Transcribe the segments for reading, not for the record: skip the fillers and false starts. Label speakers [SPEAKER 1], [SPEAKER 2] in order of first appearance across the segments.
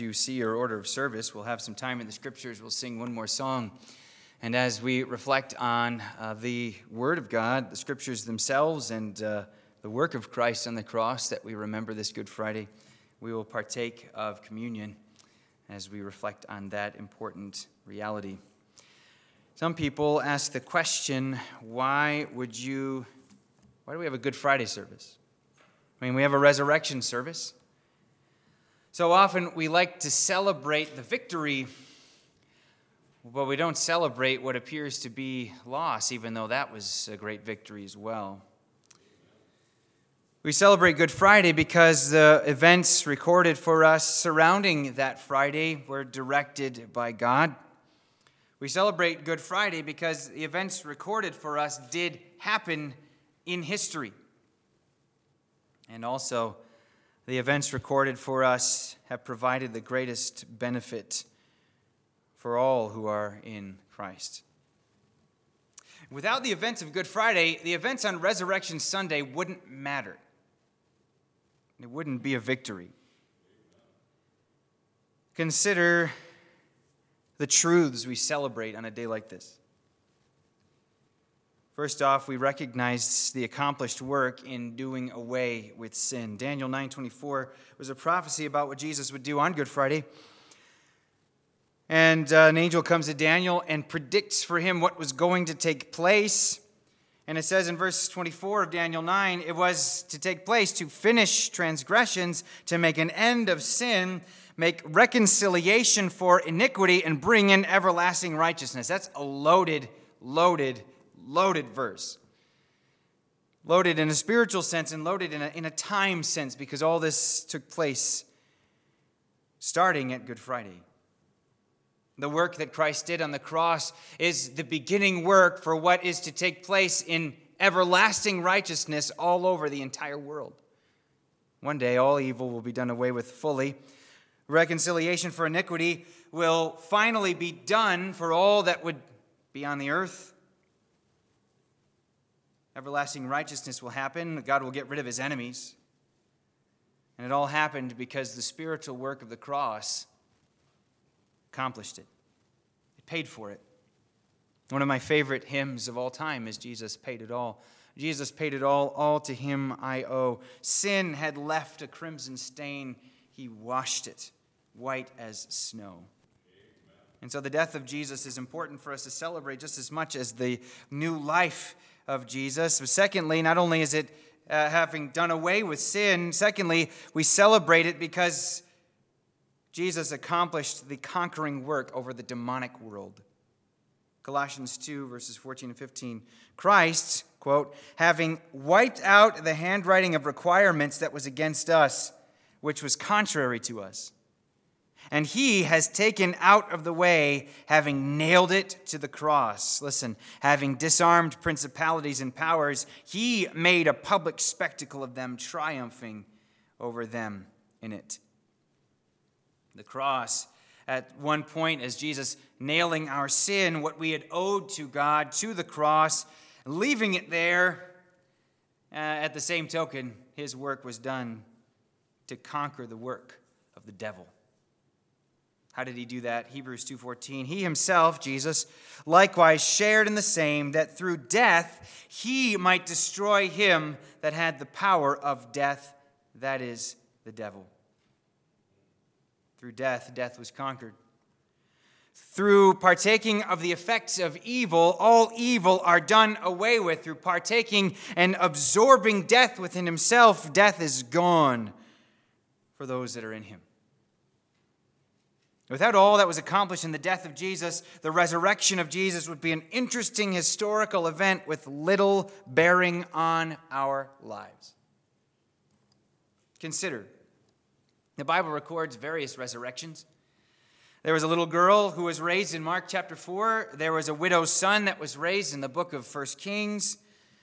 [SPEAKER 1] You see your order of service. We'll have some time in the scriptures. We'll sing one more song. And as we reflect on the Word of God, the scriptures themselves, and the work of Christ on the cross that we remember this Good Friday, we will partake of communion as we reflect on that important reality. Some people ask the question, why do we have a Good Friday service? I mean, we have a resurrection service. So often we like to celebrate the victory, but we don't celebrate what appears to be loss, even though that was a great victory as well. We celebrate Good Friday because the events recorded for us surrounding that Friday were directed by God. We celebrate Good Friday because the events recorded for us did happen in history. And also, the events recorded for us have provided the greatest benefit for all who are in Christ. Without the events of Good Friday, the events on Resurrection Sunday wouldn't matter. It wouldn't be a victory. Consider the truths we celebrate on a day like this. First off, we recognize the accomplished work in doing away with sin. Daniel 9:24 was a prophecy about what Jesus would do on Good Friday. And an angel comes to Daniel and predicts for him what was going to take place. And it says in verse 24 of Daniel 9, it was to take place to finish transgressions, to make an end of sin, make reconciliation for iniquity, and bring in everlasting righteousness. That's a loaded verse. Loaded in a spiritual sense and loaded in a time sense, because all this took place starting at Good Friday. The work that Christ did on the cross is the beginning work for what is to take place in everlasting righteousness all over the entire world. One day, all evil will be done away with fully. Reconciliation for iniquity will finally be done for all that would be on the earth. Everlasting righteousness will happen. God will get rid of his enemies. And it all happened because the spiritual work of the cross accomplished it. It paid for it. One of my favorite hymns of all time is Jesus Paid It All. Jesus paid it all to him I owe. Sin had left a crimson stain. He washed it white as snow. And so the death of Jesus is important for us to celebrate just as much as the new life of Jesus. But secondly, not only is it having done away with sin, secondly, we celebrate it because Jesus accomplished the conquering work over the demonic world. Colossians 2, verses 14 and 15. Christ, quote, having wiped out the handwriting of requirements that was against us, which was contrary to us. And he has taken out of the way, having nailed it to the cross. Listen, having disarmed principalities and powers, he made a public spectacle of them, triumphing over them in it. The cross, at one point, as Jesus nailing our sin, what we had owed to God, to the cross, leaving it there, at the same token, his work was done to conquer the work of the devil. How did he do that? Hebrews 2:14. He himself, Jesus, likewise shared in the same, that through death he might destroy him that had the power of death, that is, the devil. Through death, death was conquered. Through partaking of the effects of evil, all evil are done away with. Through partaking and absorbing death within himself, death is gone for those that are in him. Without all that was accomplished in the death of Jesus, the resurrection of Jesus would be an interesting historical event with little bearing on our lives. Consider, the Bible records various resurrections. There was a little girl who was raised in Mark chapter 4. There was a widow's son that was raised in the book of 1 Kings.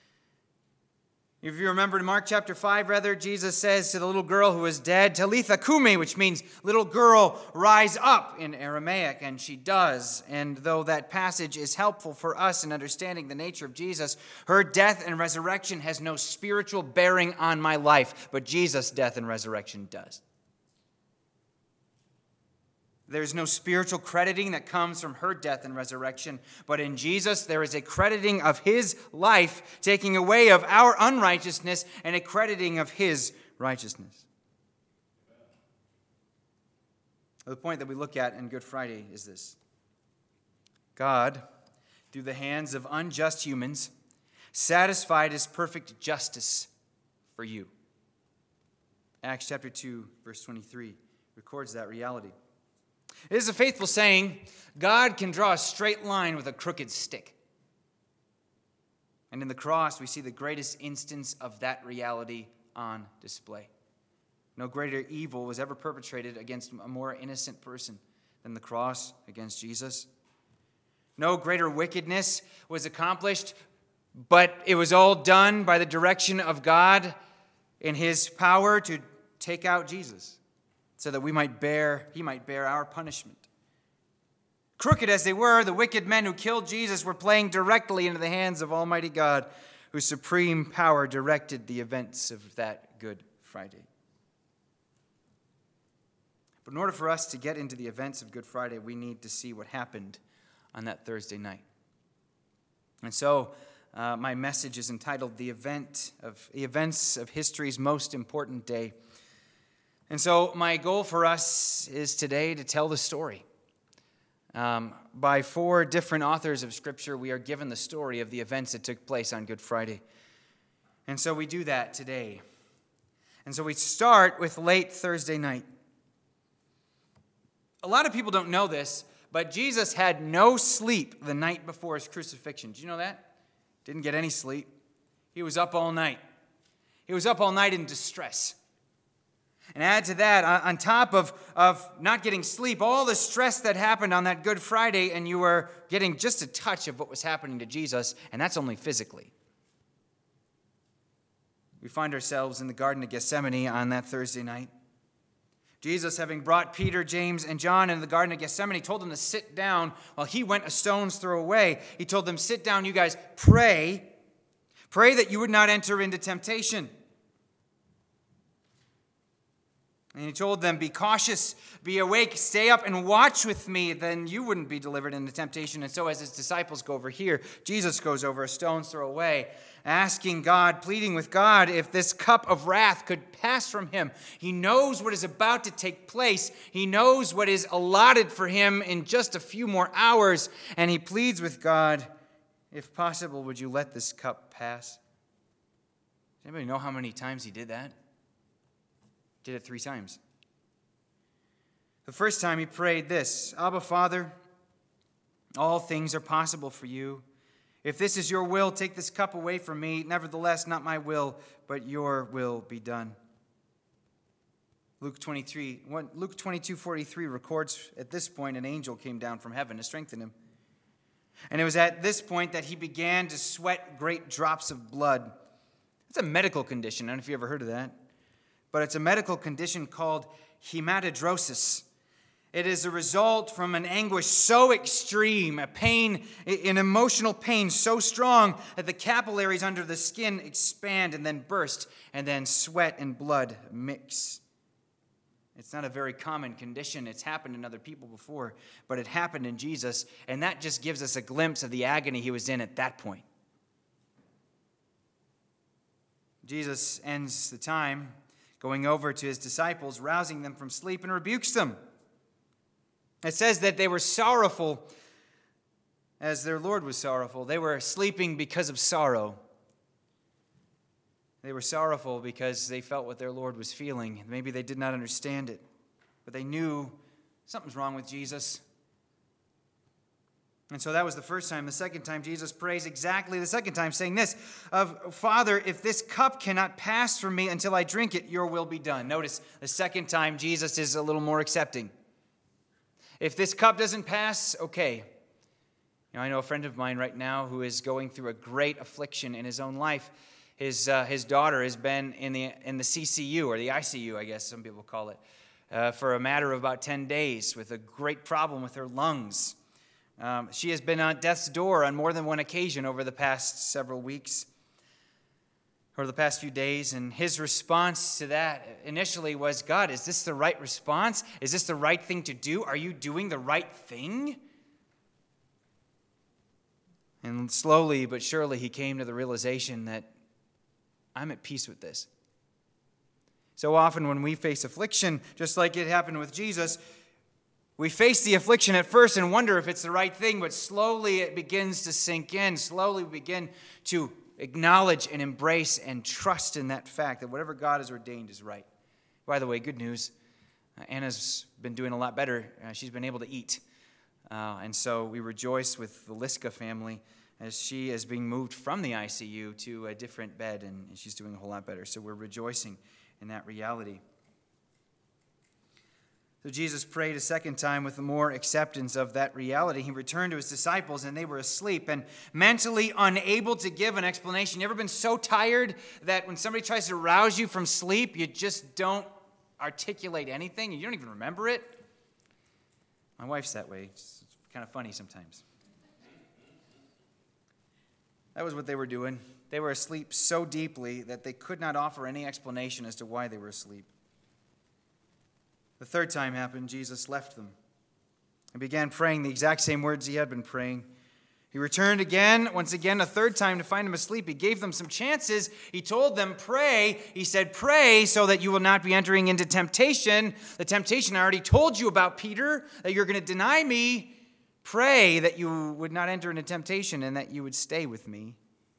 [SPEAKER 1] If you remember in Mark chapter 5, Jesus says to the little girl who was dead, Talitha kumi, which means little girl, rise up in Aramaic, and she does. And though that passage is helpful for us in understanding the nature of Jesus, her death and resurrection has no spiritual bearing on my life, but Jesus' death and resurrection does. There's no spiritual crediting that comes from her death and resurrection, but in Jesus there is a crediting of his life, taking away of our unrighteousness and a crediting of his righteousness. The point that we look at in Good Friday is this: God, through the hands of unjust humans, satisfied his perfect justice for you. Acts chapter 2, verse 23 records that reality. It is a faithful saying, God can draw a straight line with a crooked stick. And in the cross, we see the greatest instance of that reality on display. No greater evil was ever perpetrated against a more innocent person than the cross against Jesus. No greater wickedness was accomplished, but it was all done by the direction of God in his power to take out Jesus, so that he might bear our punishment. Crooked as they were, the wicked men who killed Jesus were playing directly into the hands of Almighty God, whose supreme power directed the events of that Good Friday. But in order for us to get into the events of Good Friday, we need to see what happened on that Thursday night. And so, my message is entitled The Events of History's Most Important Day. And so my goal for us is today to tell the story. By 4 different authors of Scripture, we are given the story of the events that took place on Good Friday. And so we do that today. And so we start with late Thursday night. A lot of people don't know this, but Jesus had no sleep the night before his crucifixion. Did you know that? Didn't get any sleep. He was up all night. He was up all night in distress. And add to that, on top of not getting sleep, all the stress that happened on that Good Friday, and you were getting just a touch of what was happening to Jesus, and that's only physically. We find ourselves in the Garden of Gethsemane on that Thursday night. Jesus, having brought Peter, James, and John into the Garden of Gethsemane, told them to sit down while he went a stone's throw away. He told them, sit down, you guys, pray. Pray that you would not enter into temptation. And he told them, be cautious, be awake, stay up and watch with me, then you wouldn't be delivered into temptation. And so as his disciples go over here, Jesus goes over a stone's throw away, asking God, pleading with God, if this cup of wrath could pass from him. He knows what is about to take place. He knows what is allotted for him in just a few more hours. And he pleads with God, if possible, would you let this cup pass? Does anybody know how many times he did that? Did it 3 times. The first time he prayed this, Abba, Father, all things are possible for you. If this is your will, take this cup away from me. Nevertheless, not my will, but your will be done. Luke 22:43 records at this point an angel came down from heaven to strengthen him. And it was at this point that he began to sweat great drops of blood. It's a medical condition. I don't know if you ever heard of that. But it's a medical condition called hematidrosis. It is a result from an anguish so extreme, a pain, an emotional pain so strong that the capillaries under the skin expand and then burst, and then sweat and blood mix. It's not a very common condition. It's happened in other people before, but it happened in Jesus, and that just gives us a glimpse of the agony he was in at that point. Jesus ends the time going over to his disciples, rousing them from sleep, and rebukes them. It says that they were sorrowful as their Lord was sorrowful. They were sleeping because of sorrow. They were sorrowful because they felt what their Lord was feeling. Maybe they did not understand it, but they knew something's wrong with Jesus. And so that was the first time. The second time, Jesus prays exactly the second time, saying this, Father, if this cup cannot pass from me until I drink it, your will be done. Notice the second time, Jesus is a little more accepting. If this cup doesn't pass, okay. I know a friend of mine right now who is going through a great affliction in his own life. His daughter has been in the CCU, or the ICU, I guess some people call it, for a matter of about 10 days with a great problem with her lungs. She has been on death's door on more than one occasion over the past several weeks. for the past few days, and his response to that initially was, God, is this the right response? Is this the right thing to do? Are you doing the right thing? And slowly but surely he came to the realization that I'm at peace with this. So often when we face affliction, just like it happened with Jesus, we face the affliction at first and wonder if it's the right thing, but slowly it begins to sink in. Slowly we begin to acknowledge and embrace and trust in that fact that whatever God has ordained is right. By the way, good news. Anna's been doing a lot better. She's been able to eat. And so we rejoice with the Liska family as she is being moved from the ICU to a different bed, and she's doing a whole lot better. So we're rejoicing in that reality. So Jesus prayed a second time with more acceptance of that reality. He returned to his disciples, and they were asleep and mentally unable to give an explanation. You ever been so tired that when somebody tries to rouse you from sleep, you just don't articulate anything, and you don't even remember it? My wife's that way. It's kind of funny sometimes. That was what they were doing. They were asleep so deeply that they could not offer any explanation as to why they were asleep. The third time happened, Jesus left them and began praying the exact same words he had been praying. He returned once again, a third time to find them asleep. He gave them some chances. He told them, pray. He said, pray so that you will not be entering into temptation. The temptation I already told you about, Peter, that you're going to deny me. Pray that you would not enter into temptation and that you would stay with me.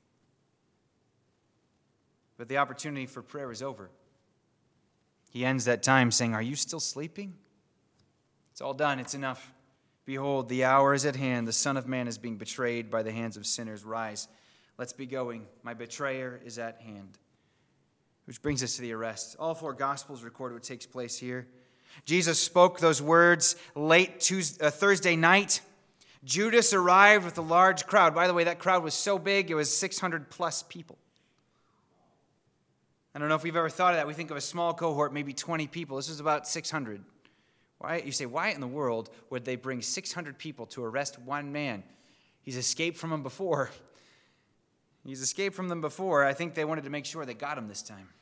[SPEAKER 1] But the opportunity for prayer is over. He ends that time saying, are you still sleeping? It's all done. It's enough. Behold, the hour is at hand. The Son of Man is being betrayed by the hands of sinners. Rise, let's be going. My betrayer is at hand. Which brings us to the arrest. All four Gospels record what takes place here. Jesus spoke those words late Thursday night. Judas arrived with a large crowd. By the way, that crowd was so big, it was 600 plus people. I don't know if we've ever thought of that. We think of a small cohort, maybe 20 people. This was about 600. Why? You say, why in the world would they bring 600 people to arrest one man? He's escaped from them before. I think they wanted to make sure they got him this time.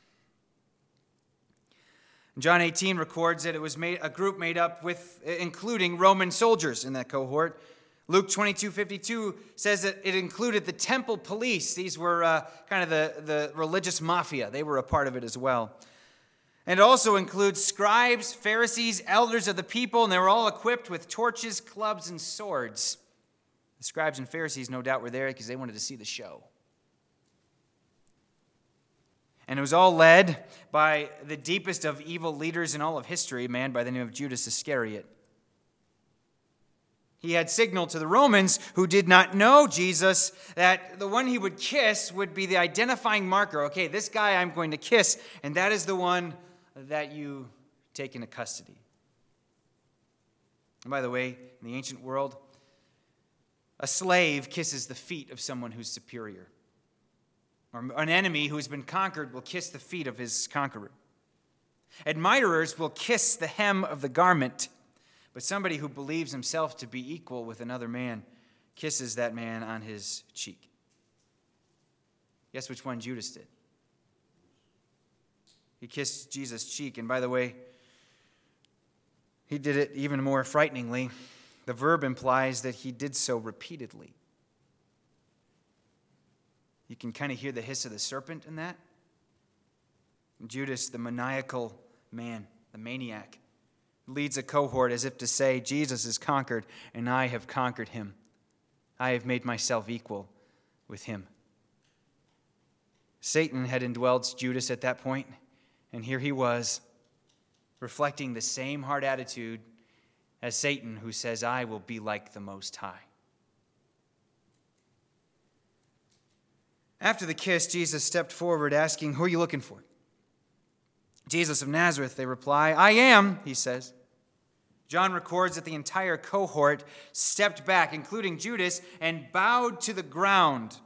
[SPEAKER 1] John 18 records that it was a group made up including Roman soldiers in that cohort. Luke 22:52 says that it included the temple police. These were kind of the religious mafia. They were a part of it as well. And it also includes scribes, Pharisees, elders of the people, and they were all equipped with torches, clubs, and swords. The scribes and Pharisees, no doubt, were there because they wanted to see the show. And it was all led by the deepest of evil leaders in all of history, a man by the name of Judas Iscariot. He had signaled to the Romans who did not know Jesus that the one he would kiss would be the identifying marker. Okay, this guy I'm going to kiss, and that is the one that you take into custody. And by the way, in the ancient world, a slave kisses the feet of someone who's superior. Or an enemy who has been conquered will kiss the feet of his conqueror. Admirers will kiss the hem of the garment. But somebody who believes himself to be equal with another man kisses that man on his cheek. Guess which one Judas did? He kissed Jesus' cheek. And by the way, he did it even more frighteningly. The verb implies that he did so repeatedly. You can kind of hear the hiss of the serpent in that. Judas, the maniacal man, the maniac, leads a cohort as if to say, Jesus is conquered, and I have conquered him. I have made myself equal with him. Satan had indwelled Judas at that point, and here he was, reflecting the same hard attitude as Satan, who says, I will be like the Most High. After the kiss, Jesus stepped forward, asking, who are you looking for? Jesus of Nazareth, they reply. I am, he says. John records that the entire cohort stepped back, including Judas, and bowed to the ground.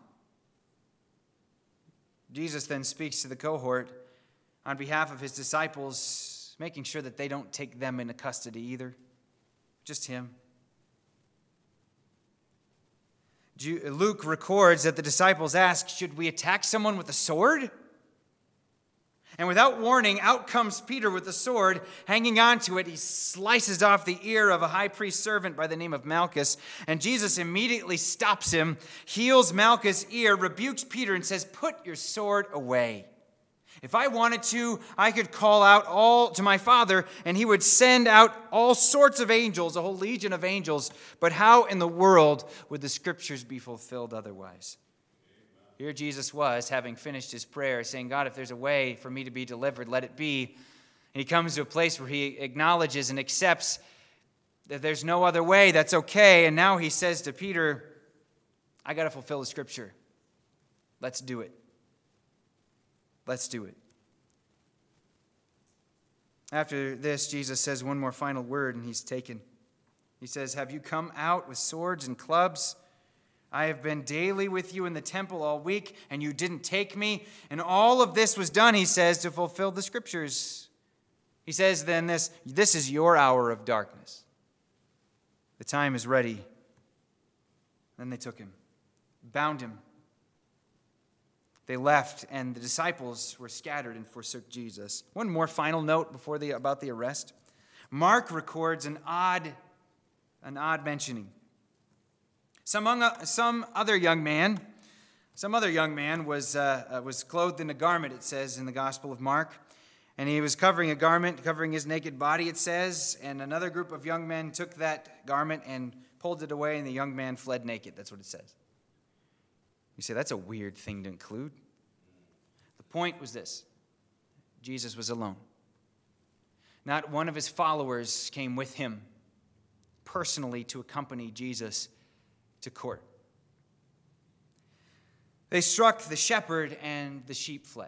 [SPEAKER 1] Jesus then speaks to the cohort on behalf of his disciples, making sure that they don't take them into custody either, just him. Luke records that the disciples asked, should we attack someone with a sword? And without warning, out comes Peter with the sword. Hanging onto it, he slices off the ear of a high priest servant by the name of Malchus. And Jesus immediately stops him, heals Malchus' ear, rebukes Peter, and says, "Put your sword away. If I wanted to, I could call out all to my Father, and he would send out all sorts of angels, a whole legion of angels. But how in the world would the scriptures be fulfilled otherwise?" Here Jesus was, having finished his prayer, saying, "God, if there's a way for me to be delivered, let it be." And he comes to a place where he acknowledges and accepts that there's no other way, that's okay. And now he says to Peter, "I got to fulfill the scripture. Let's do it. Let's do it." After this, Jesus says one more final word, and he's taken. He says, "Have you come out with swords and clubs? I have been daily with you in the temple all week, and you didn't take me." And all of this was done, he says, to fulfill the scriptures. He says then this is your hour of darkness. The time is ready. Then they took him, bound him. They left, and the disciples were scattered and forsook Jesus. One more final note about the arrest. Mark records an odd mentioning. Some other young man was clothed in a garment, it says in the Gospel of Mark. And he was covering a garment, covering his naked body, it says. And another group of young men took that garment and pulled it away, and the young man fled naked. That's what it says. You say, that's a weird thing to include. The point was this: Jesus was alone. Not one of his followers came with him personally to accompany Jesus to court. They struck the shepherd, and the sheep fled.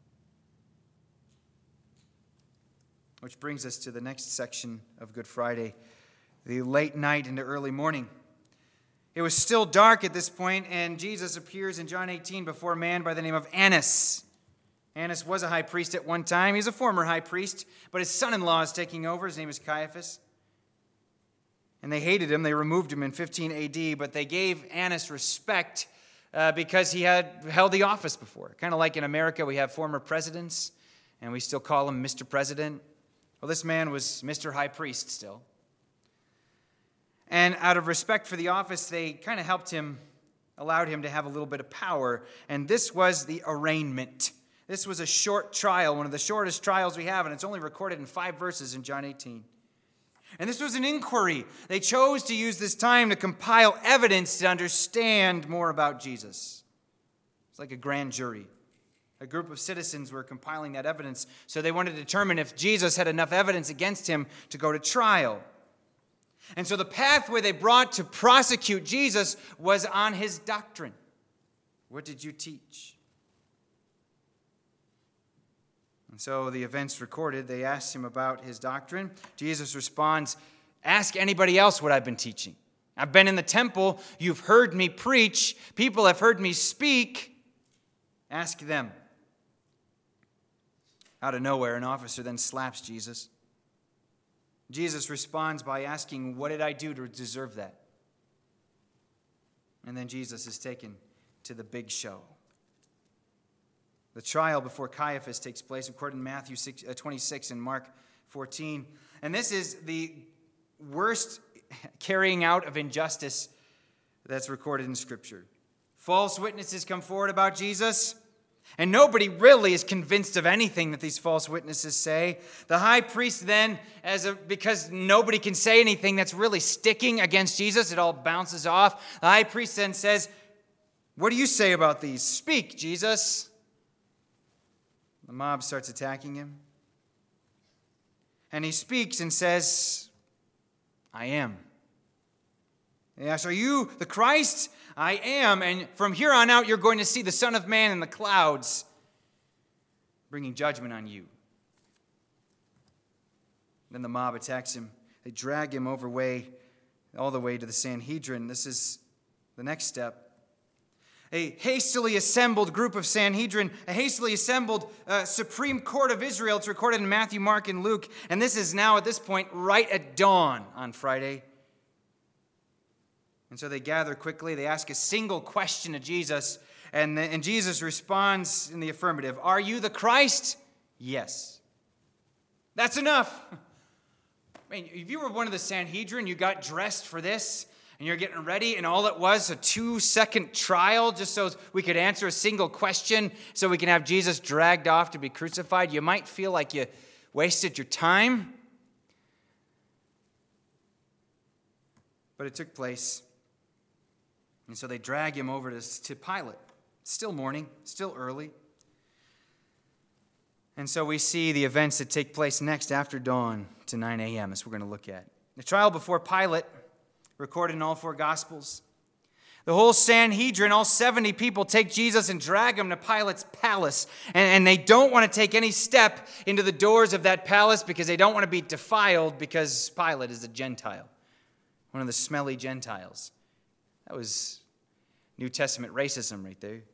[SPEAKER 1] Which brings us to the next section of Good Friday, the late night into early morning. It was still dark at this point, and Jesus appears in John 18 before a man by the name of Annas. Annas was a high priest at one time. He's a former high priest, but his son-in-law is taking over. His name is Caiaphas. And they hated him. They removed him in 15 AD, but they gave Annas respect because he had held the office before. Kind of like in America, we have former presidents, and we still call him Mr. President. Well, this man was Mr. High Priest still. And out of respect for the office, they kind of allowed him to have a little bit of power. And this was the arraignment. This was a short trial, one of the shortest trials we have, and it's only recorded in 5 verses in John 18. And this was an inquiry. They chose to use this time to compile evidence to understand more about Jesus. It's like a grand jury. A group of citizens were compiling that evidence, so they wanted to determine if Jesus had enough evidence against him to go to trial. And so the pathway they brought to prosecute Jesus was on his doctrine. What did you teach? And so the events recorded, they asked him about his doctrine. Jesus responds, "Ask anybody else what I've been teaching. I've been in the temple. You've heard me preach. People have heard me speak. Ask them." Out of nowhere, an officer then slaps Jesus. Jesus responds by asking, "What did I do to deserve that?" And then Jesus is taken to the big show. The trial before Caiaphas takes place according to Matthew 26 and Mark 14. And this is the worst carrying out of injustice that's recorded in Scripture. False witnesses come forward about Jesus, and nobody really is convinced of anything that these false witnesses say. The high priest then, because nobody can say anything that's really sticking against Jesus, it all bounces off. The high priest then says, "What do you say about these? Speak, Jesus." The mob starts attacking him. And he speaks and says, "I am." They ask, "Are you the Christ?" "I am, and from here on out you're going to see the Son of Man in the clouds, bringing judgment on you." Then the mob attacks him. They drag him all the way to the Sanhedrin. This is the next step. A hastily assembled group of Sanhedrin, a hastily assembled Supreme Court of Israel. It's recorded in Matthew, Mark, and Luke. And this is now, at this point, right at dawn on Friday. And so they gather quickly. They ask a single question to Jesus. And Jesus responds in the affirmative. "Are you the Christ?" Yes. That's enough. I mean, if you were one of the Sanhedrin, you got dressed for this, and you're getting ready, and all it was a 2-second trial just so we could answer a single question so we can have Jesus dragged off to be crucified, you might feel like you wasted your time. But it took place. And so they drag him over to Pilate. Still morning, still early. And so we see the events that take place next after dawn to 9 a.m. as we're going to look at. The trial before Pilate, recorded in all 4 Gospels. The whole Sanhedrin, all 70 people, take Jesus and drag him to Pilate's palace. And they don't want to take any step into the doors of that palace because they don't want to be defiled because Pilate is a Gentile, one of the smelly Gentiles. That was New Testament racism right there.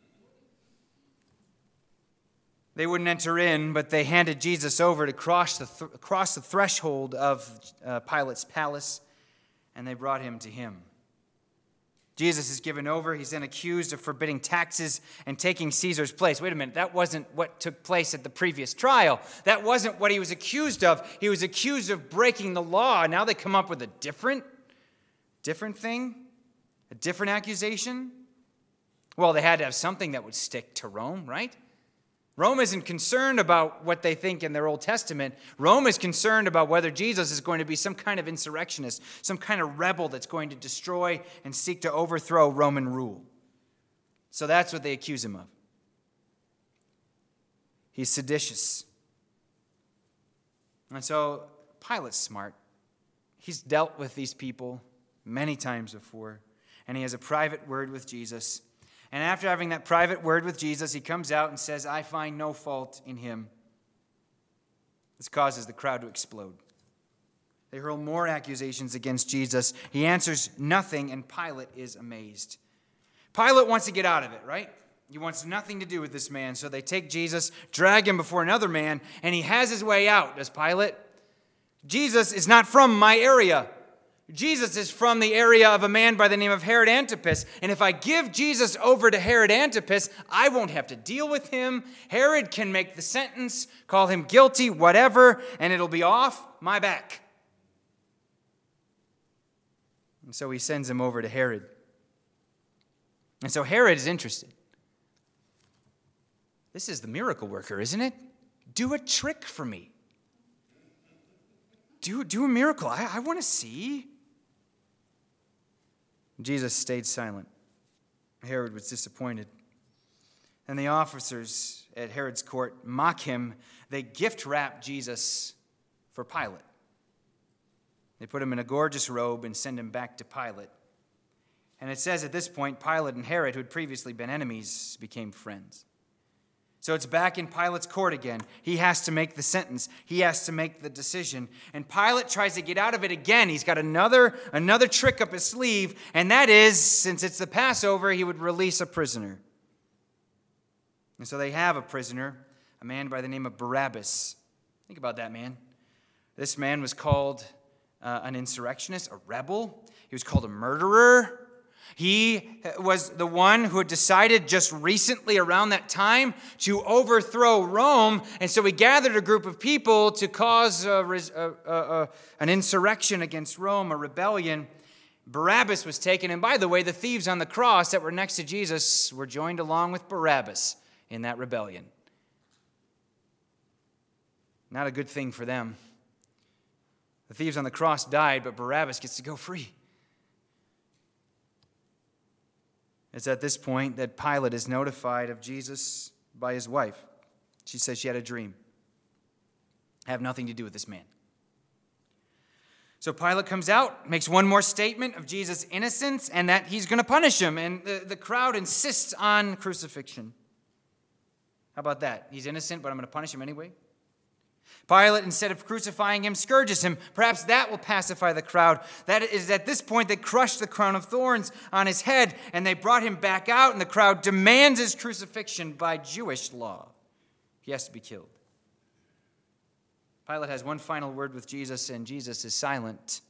[SPEAKER 1] They wouldn't enter in, but they handed Jesus over to cross the threshold of Pilate's palace, and they brought him to him. Jesus is given over. He's then accused of forbidding taxes and taking Caesar's place. Wait a minute, that wasn't what took place at the previous trial. That wasn't what he was accused of. He was accused of breaking the law. Now they come up with a different thing, a different accusation. Well, they had to have something that would stick to Rome, right? Rome isn't concerned about what they think in their Old Testament. Rome is concerned about whether Jesus is going to be some kind of insurrectionist, some kind of rebel that's going to destroy and seek to overthrow Roman rule. So that's what they accuse him of. He's seditious. And so Pilate's smart. He's dealt with these people many times before, and he has a private word with Jesus. And after having that private word with Jesus, he comes out and says, I find no fault in him. This causes the crowd to explode. They hurl more accusations against Jesus. He answers nothing, and Pilate is amazed. Pilate wants to get out of it, right? He wants nothing to do with this man. So they take Jesus, drag him before another man, and he has his way out, does Pilate? Jesus is not from my area. Jesus is from the area of a man by the name of Herod Antipas. And if I give Jesus over to Herod Antipas, I won't have to deal with him. Herod can make the sentence, call him guilty, whatever, and it'll be off my back. And so he sends him over to Herod. And so Herod is interested. This is the miracle worker, isn't it? Do a trick for me. Do a miracle. I want to see. Jesus stayed silent. Herod was disappointed. And the officers at Herod's court mock him. They gift wrap Jesus for Pilate. They put him in a gorgeous robe and send him back to Pilate. And it says at this point, Pilate and Herod, who had previously been enemies, became friends. So it's back in Pilate's court again. He has to make the sentence. He has to make the decision. And Pilate tries to get out of it again. He's got another trick up his sleeve, and that is, since it's the Passover, he would release a prisoner. And so they have a prisoner, a man by the name of Barabbas. Think about that man. This man was called an insurrectionist, a rebel. He was called a murderer. He was the one who had decided just recently around that time to overthrow Rome. And so he gathered a group of people to cause an insurrection against Rome, a rebellion. Barabbas was taken. And by the way, the thieves on the cross that were next to Jesus were joined along with Barabbas in that rebellion. Not a good thing for them. The thieves on the cross died, but Barabbas gets to go free. It's at this point that Pilate is notified of Jesus by his wife. She says she had a dream. I have nothing to do with this man. So Pilate comes out, makes one more statement of Jesus' innocence and that he's going to punish him. And the crowd insists on crucifixion. How about that? He's innocent, but I'm going to punish him anyway. Pilate, instead of crucifying him, scourges him. Perhaps that will pacify the crowd. That is at this point they crushed the crown of thorns on his head, and they brought him back out, and the crowd demands his crucifixion by Jewish law. He has to be killed. Pilate has one final word with Jesus, and Jesus is silent.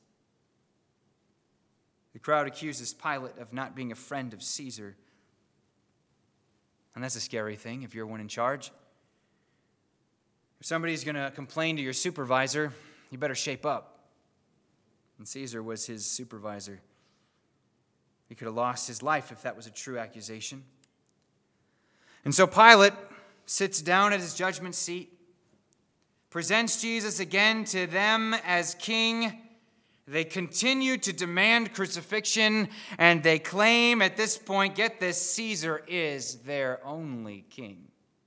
[SPEAKER 1] The crowd accuses Pilate of not being a friend of Caesar. And that's a scary thing if you're one in charge. If somebody's going to complain to your supervisor, you better shape up. And Caesar was his supervisor. He could have lost his life if that was a true accusation. And so Pilate sits down at his judgment seat, presents Jesus again to them as king. They continue to demand crucifixion, and they claim at this point, get this, Caesar is their only king.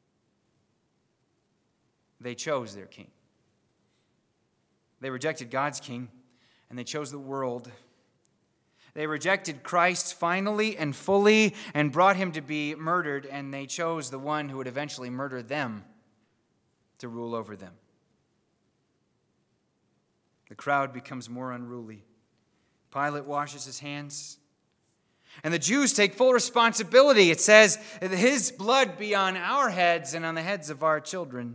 [SPEAKER 1] They chose their king. They rejected God's king, and they chose the world. They rejected Christ finally and fully and brought him to be murdered, and they chose the one who would eventually murder them to rule over them. The crowd becomes more unruly. Pilate washes his hands. And the Jews take full responsibility. It says, his blood be on our heads and on the heads of our children.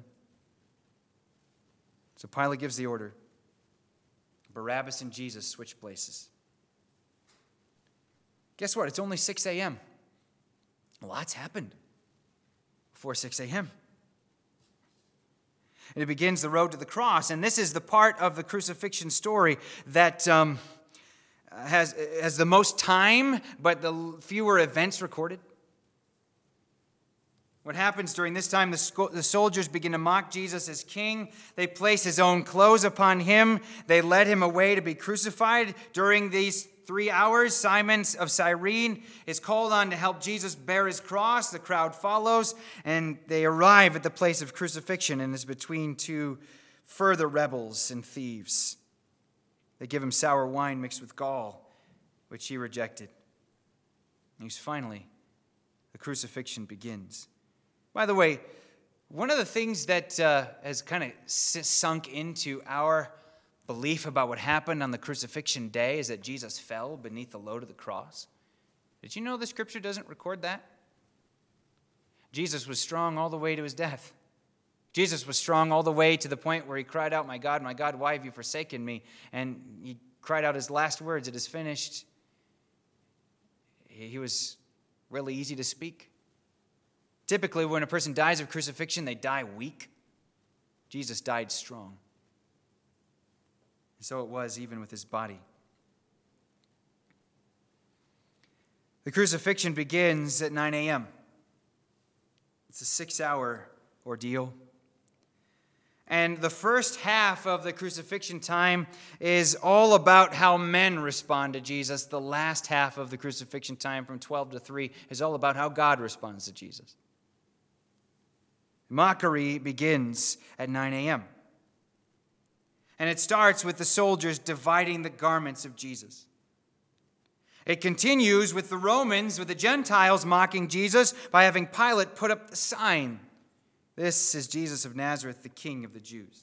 [SPEAKER 1] So Pilate gives the order. Barabbas and Jesus switch places. Guess what? It's only 6 a.m. A lot's happened before 6 a.m. And it begins the road to the cross. And this is the part of the crucifixion story that has the most time, but the fewer events recorded. What happens during this time, the soldiers begin to mock Jesus as king. They place his own clothes upon him. They led him away to be crucified. During these 3 hours, Simon of Cyrene is called on to help Jesus bear his cross. The crowd follows, and they arrive at the place of crucifixion, and is between two further rebels and thieves. They give him sour wine mixed with gall, which he rejected. And finally, the crucifixion begins. By the way, one of the things that has kind of sunk into our belief about what happened on the crucifixion day is that Jesus fell beneath the load of the cross. Did you know the scripture doesn't record that? Jesus was strong all the way to his death. Jesus was strong all the way to the point where he cried out, my God, why have you forsaken me? And he cried out his last words, it is finished. He was really easy to speak. Typically, when a person dies of crucifixion, they die weak. Jesus died strong. And so it was even with his body. The crucifixion begins at 9 a.m. It's a 6-hour ordeal. And the first half of the crucifixion time is all about how men respond to Jesus. The last half of the crucifixion time, from 12 to 3, is all about how God responds to Jesus. Mockery begins at 9 a.m. And it starts with the soldiers dividing the garments of Jesus. It continues with the Romans, with the Gentiles mocking Jesus by having Pilate put up the sign. This is Jesus of Nazareth, the King of the Jews.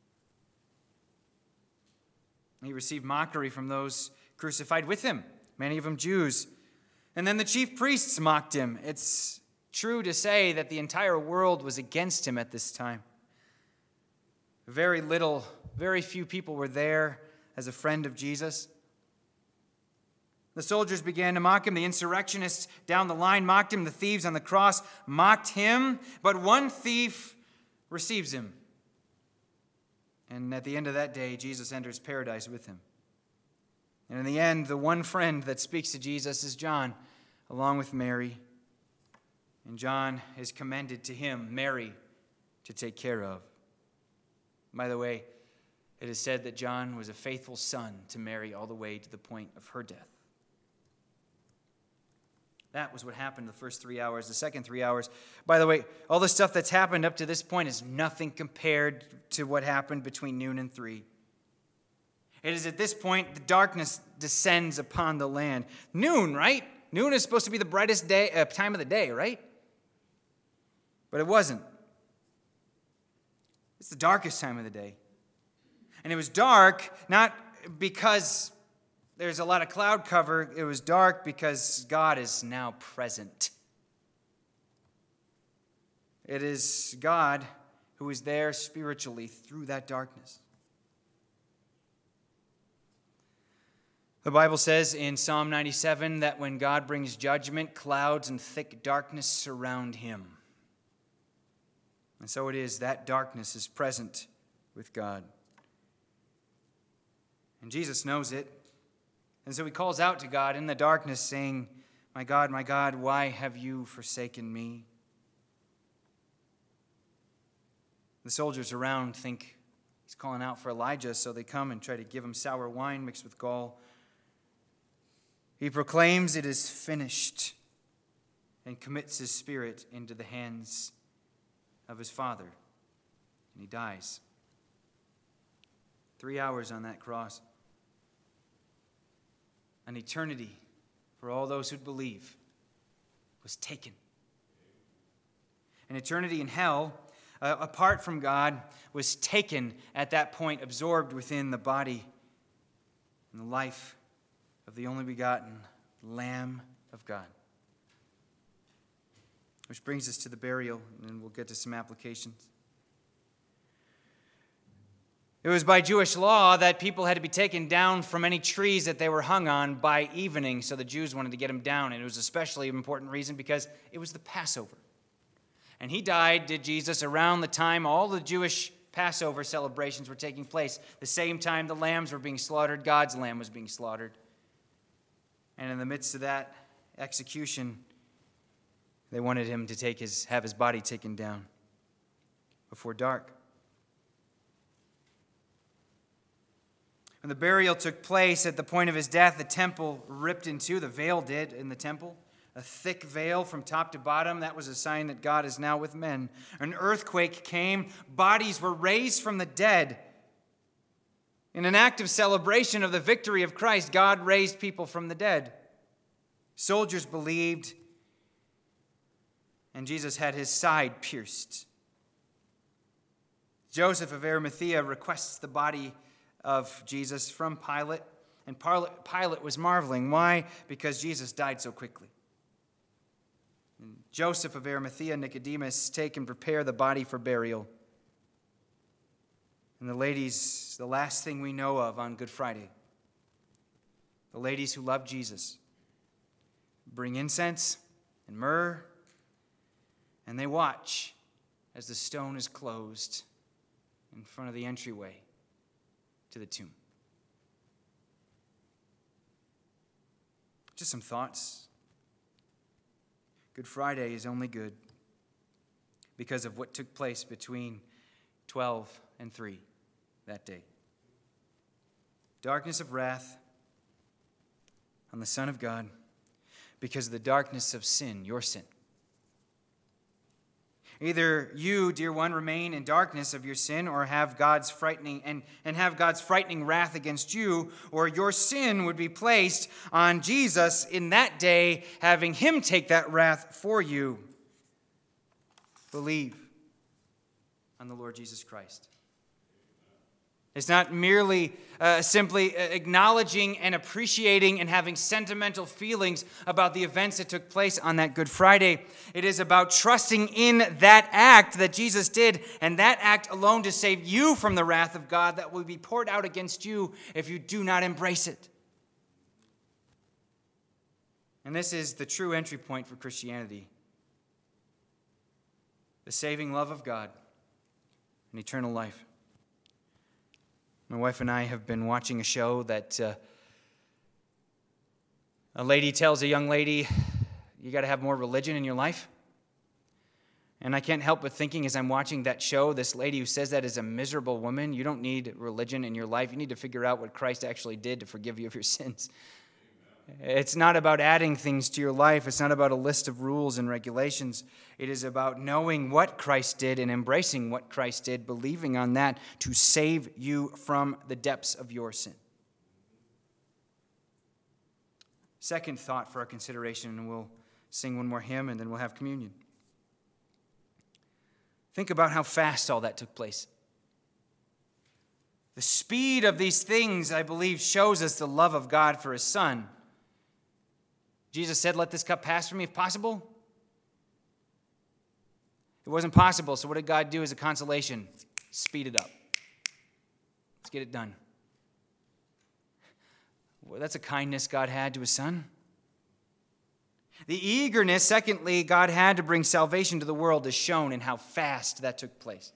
[SPEAKER 1] He received mockery from those crucified with him, many of them Jews. And then the chief priests mocked him. It's true to say that the entire world was against him at this time. Very few people were there as a friend of Jesus. The soldiers began to mock him. The insurrectionists down the line mocked him. The thieves on the cross mocked him. But one thief receives him. And at the end of that day, Jesus enters paradise with him. And in the end, the one friend that speaks to Jesus is John, along with Mary. And John is commended to him, Mary, to take care of. By the way, it is said that John was a faithful son to Mary all the way to the point of her death. That was what happened the first 3 hours. The second 3 hours, by the way, all the stuff that's happened up to this point is nothing compared to what happened between noon and 3. It is at this point the darkness descends upon the land. Noon, right? Noon is supposed to be the brightest time of the day, right? But it wasn't. It's the darkest time of the day. And it was dark not because there's a lot of cloud cover. It was dark because God is now present. It is God who is there spiritually through that darkness. The Bible says in Psalm 97 that when God brings judgment, clouds and thick darkness surround him. And so it is, that darkness is present with God. And Jesus knows it. And so he calls out to God in the darkness, saying, my God, why have you forsaken me?" The soldiers around think he's calling out for Elijah, so they come and try to give him sour wine mixed with gall. He proclaims it is finished and commits his spirit into the hands of his Father. And he dies. 3 hours on that cross. An eternity for all those who'd believe was taken. An eternity in hell, apart from God, was taken at that point, absorbed within the body and the life of the only begotten Lamb of God. Which brings us to the burial, and we'll get to some applications. It was by Jewish law that people had to be taken down from any trees that they were hung on by evening, so the Jews wanted to get them down, and it was especially an important reason because it was the Passover. And he died, did Jesus, around the time all the Jewish Passover celebrations were taking place. The same time the lambs were being slaughtered, God's lamb was being slaughtered. And in the midst of that execution, they wanted him to have his body taken down before dark. When the burial took place, at the point of his death, the temple ripped in two. The veil did in the temple. A thick veil from top to bottom. That was a sign that God is now with men. An earthquake came. Bodies were raised from the dead. In an act of celebration of the victory of Christ, God raised people from the dead. Soldiers believed, and Jesus had his side pierced. Joseph of Arimathea requests the body of Jesus from Pilate, and Pilate was marveling. Why? Because Jesus died so quickly. And Joseph of Arimathea, Nicodemus, take and prepare the body for burial. And the ladies, the last thing we know of on Good Friday, the ladies who love Jesus, bring incense and myrrh, and they watch as the stone is closed in front of the entryway to the tomb. Just some thoughts. Good Friday is only good because of what took place between 12 and 3 that day. Darkness of wrath on the Son of God because of the darkness of sin, your sin. Either you, dear one, remain in darkness of your sin or have God's frightening wrath against you, or your sin would be placed on Jesus in that day, having him take that wrath for you. Believe on the Lord Jesus Christ. It's not merely simply acknowledging and appreciating and having sentimental feelings about the events that took place on that Good Friday. It is about trusting in that act that Jesus did, and that act alone to save you from the wrath of God that will be poured out against you if you do not embrace it. And this is the true entry point for Christianity. The saving love of God and eternal life. My wife and I have been watching a show that a lady tells a young lady, you got to have more religion in your life. And I can't help but thinking as I'm watching that show, this lady who says that is a miserable woman. You don't need religion in your life. You need to figure out what Christ actually did to forgive you of your sins. It's not about adding things to your life. It's not about a list of rules and regulations. It is about knowing what Christ did and embracing what Christ did, believing on that to save you from the depths of your sin. Second thought for our consideration, and we'll sing one more hymn and then we'll have communion. Think about how fast all that took place. The speed of these things, I believe, shows us the love of God for his Son. Jesus said, let this cup pass from me if possible. It wasn't possible, so what did God do as a consolation? Speed it up. Let's get it done. Well, that's a kindness God had to his Son. The eagerness, secondly, God had to bring salvation to the world is shown in how fast that took place.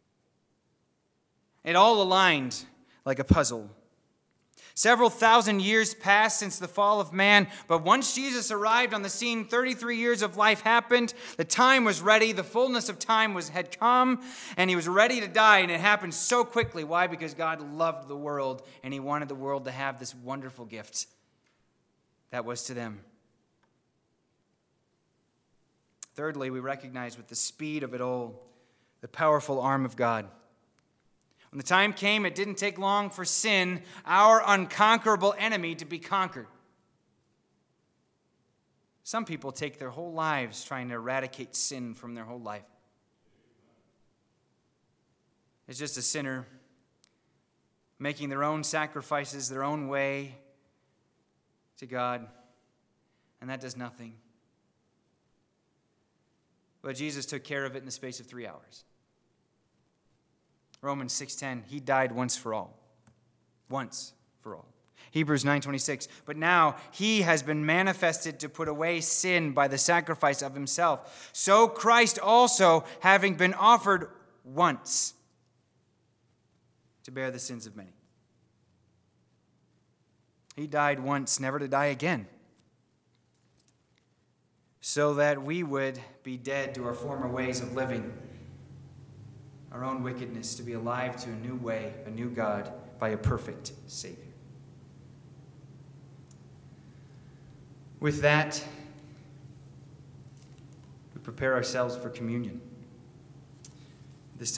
[SPEAKER 1] It all aligned like a puzzle. Several thousand years passed since the fall of man, but once Jesus arrived on the scene, 33 years of life happened. The time was ready. The fullness of time had come, and he was ready to die, and it happened so quickly. Why? Because God loved the world, and he wanted the world to have this wonderful gift that was to them. Thirdly, we recognize with the speed of it all, the powerful arm of God. When the time came, it didn't take long for sin, our unconquerable enemy, to be conquered. Some people take their whole lives trying to eradicate sin from their whole life. It's just a sinner making their own sacrifices, their own way to God, and that does nothing. But Jesus took care of it in the space of 3 hours. Romans 6:10, he died once for all. Once for all. Hebrews 9:26, but now he has been manifested to put away sin by the sacrifice of himself. So Christ also, having been offered once to bear the sins of many. He died once, never to die again, so that we would be dead to our former ways of living, our own wickedness, to be alive to a new way, a new God, by a perfect Savior. With that, we prepare ourselves for communion.